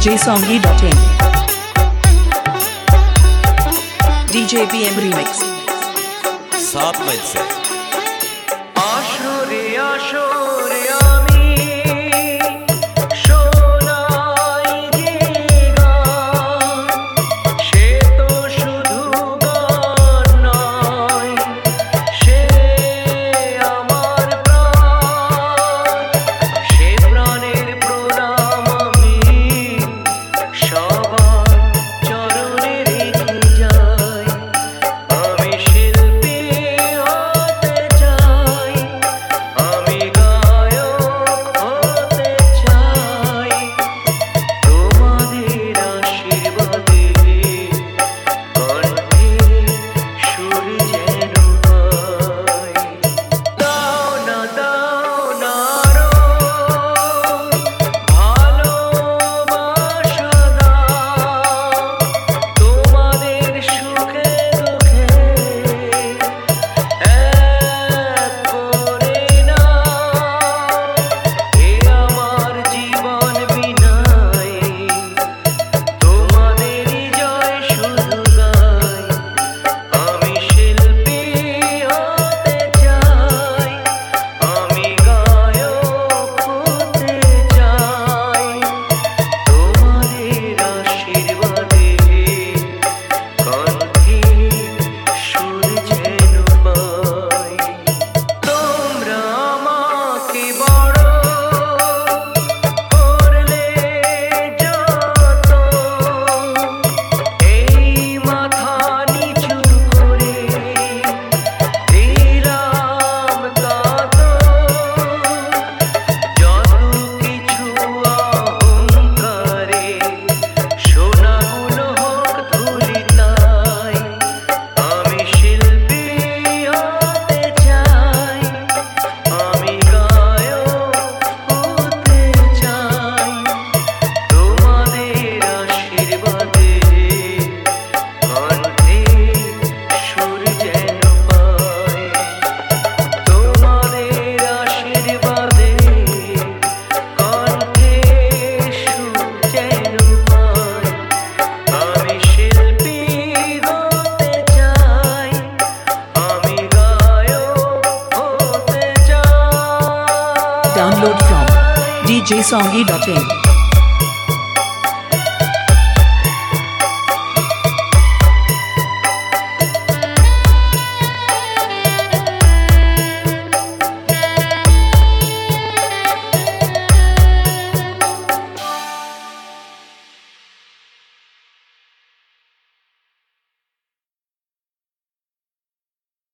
djsongi.in DJ PM Remix सात मई से आशोरे आशोरे आमी शोनाई गेगा शे तो शुधु गान नय शे आमार प्राण शे प्राणेर प्रणाम आमी सबार चरणे रेखे जाई आमी शिल्पी होते चाই আমি গায়ক হতে চাই তোমাদের আশীর্বাদে কণ্ঠে সুর যেন পাই দাও না আরো ভালোবাসা দাও তোমাদের সুখে দুঃখে এক করে নাও এ আমার জীবন বিনাই তোমাদেরই জয় শুধু গাই আমি শিল্পী হতে চাই আমি গায়ক হতে চাই তোমাদের আশীর্বাদে কণ্ঠে সুর যেন পাই তোমরা আমাকে বড় করলে যত এই মাথা নিচু করে দিলাম কত যত কিছু অহংকারে সোনাগুলো হোক ধুলিতাই আমি শিল্পী হতে চাই আমি গায়ক হতে চাই তোমাদের আশীর্বাদে কণ্ঠে সুর যেন পাই তোমাদের আশীর্বাদে কণ্ঠে সুর যেন পাই আমি শিল্পী হতে চাই আমি গায়ক হতে চাই Download from djsongi.in